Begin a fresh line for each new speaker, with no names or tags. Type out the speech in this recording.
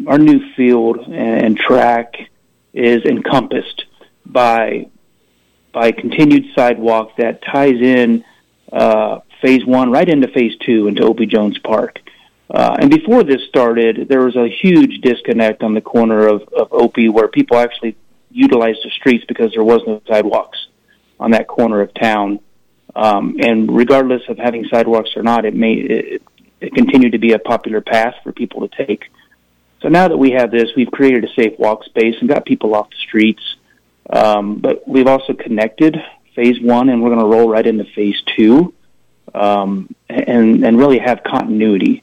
our new field and track is encompassed by continued sidewalk that ties in Phase 1 right into Phase 2 into Opie Jones Park. And before this started, there was a huge disconnect on the corner of Opie where people actually utilized the streets because there was no sidewalks on that corner of town. And regardless of having sidewalks or not, it continued to be a popular path for people to take. So now that we have this, we've created a safe walk space and got people off the streets. But we've also connected Phase 1, and we're going to roll right into Phase 2 and really have continuity.